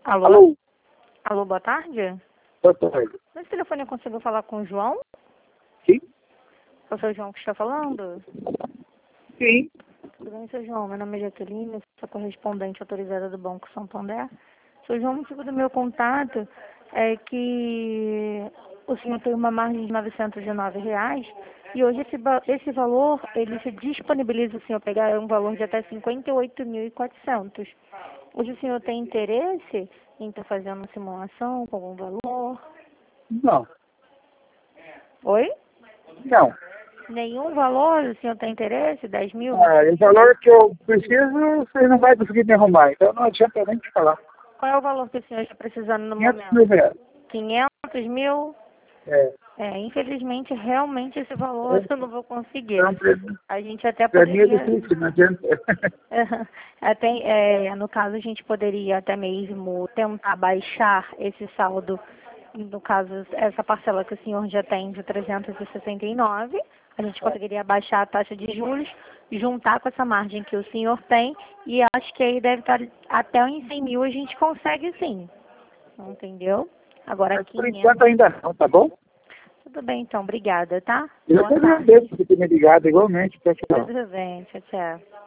Alô? Alô? Alô, boa tarde? Boa tarde. Nesse telefone eu consigo falar com o João? Sim? É o seu João que está falando? Sim. Tudo bem, seu João? Meu nome é Jaqueline, sou correspondente autorizada do Banco Santander. Seu João, o motivo do meu contato é que o senhor tem uma margem de R$ 909 e hoje esse valor, ele se disponibiliza o senhor pegar um valor de até 58.400. Hoje o senhor tem interesse em estar fazendo uma simulação com algum valor? Não. Oi? Não. Nenhum valor o senhor tem interesse? 10 mil? O valor que eu preciso, você não vai conseguir me arrumar. Então não adianta nem te falar. Qual é o valor que o senhor está precisando no 500 momento? mil reais. 500 mil? É. Infelizmente, realmente esse valor eu não vou conseguir. Então, A gente até pra mim é poderia, difícil, não adianta. no caso, a gente poderia até mesmo tentar baixar esse saldo, no caso, essa parcela que o senhor já tem de 369, a gente conseguiria baixar a taxa de juros, juntar com essa margem que o senhor tem, e acho que aí deve estar até uns 100 mil a gente consegue sim, entendeu? Agora Mas por 500. enquanto ainda não, tá bom? Tudo bem, então. Obrigada, tá? Eu Boa que tarde. agradeço por ter me ligado igualmente. Tchau, tchau. Tudo bem. Tchau, tchau.